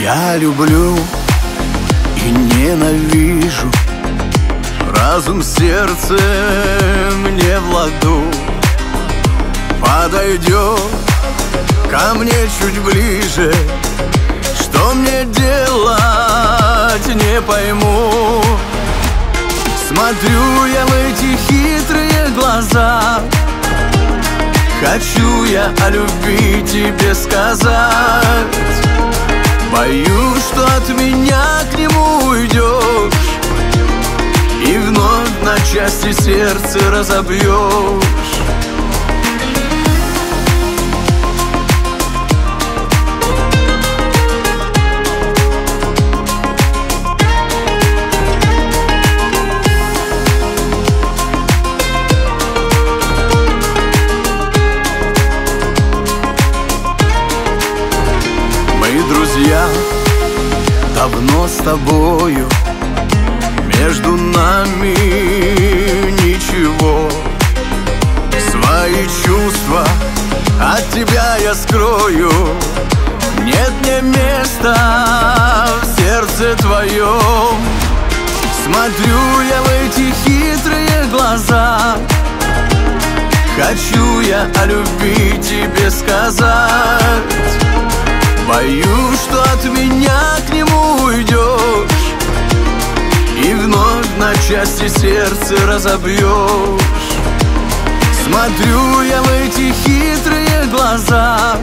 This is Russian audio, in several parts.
Я люблю и ненавижу, разум, сердце мне в ладу. Подойдет ко мне чуть ближе, что мне делать, не пойму. Смотрю я в эти хитрые глаза, хочу я о любви тебе сказать. Боюсь, что от меня к нему уйдешь и вновь на части сердце разобьешь. Друзья, давно с тобою, между нами ничего. Свои чувства от тебя я скрою, нет мне места в сердце твоем. Смотрю я в эти хитрые глаза, хочу я о любви тебе сказать. Боюсь, что от меня к нему уйдешь и вновь на части сердце разобьешь. Смотрю я в эти хитрые глаза,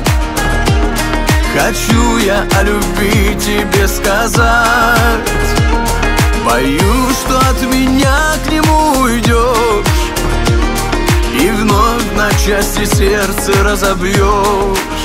хочу я о любви тебе сказать. Боюсь, что от меня к нему уйдешь и вновь на части сердце разобьешь.